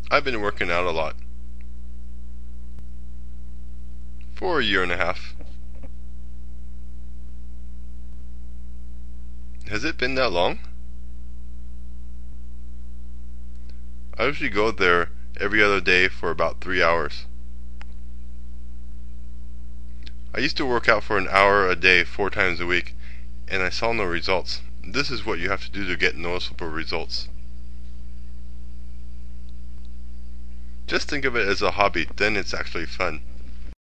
I've been working out a lot. For a year and a half. Has it been that long? I usually go there every other day for about 3 hours. I used to work out for an hour a day 4 times a week, and I saw no results. This is what you have to do to get noticeable results. Just think of it as a hobby, then it's actually fun.